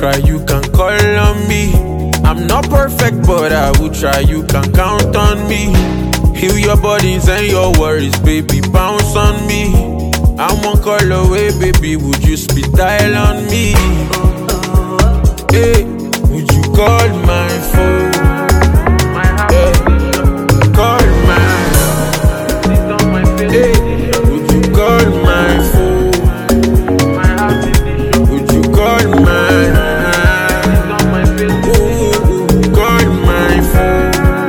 cry, you can call on me. I'm not perfect, but I will try, you can count on me. Heal your bodies and your worries, baby, bounce on me. I'm one call away, baby, would you speed dial on me? Hey, would you call my phone? Yeah, call my hey, would you call my phone? Would you call my call my phone?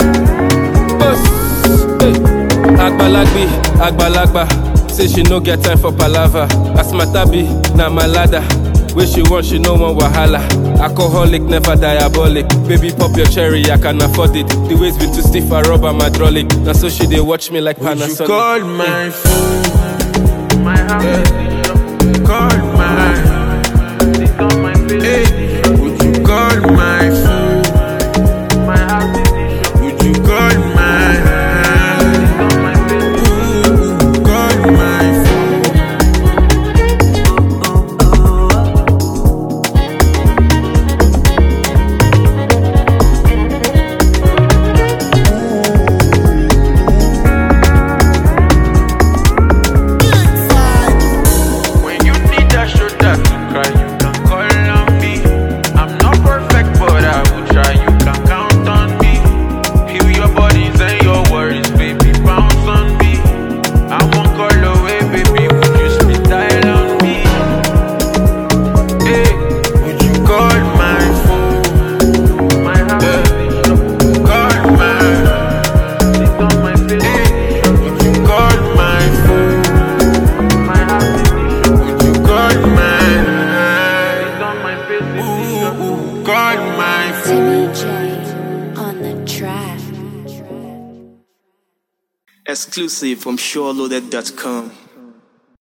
Agbalagba, say she no get time for palava. As my tabi, na my ladder. Where she want, she no want wahala. Alcoholic, never diabolic. Baby, pop your cherry, I can afford it. The waist been too stiff, I rub and hydraulic. Now so she they watch me like Panasonic. Would you call my phone? Yeah. Call my hey, would you call my phone? Would you call my call my phone? When you need that shoulder to cry, you can call on me. I'm not perfect, but I will try, you can count on me. Heal your bodies and your worries, baby, bounce on me. I won't call away, baby, would you speed dial on me? Hey, would you call my phone? Yeah, call my hey, would you call my phone? Would you call my call my phone? Timmy J on the track. Exclusive from SureLoaded.com.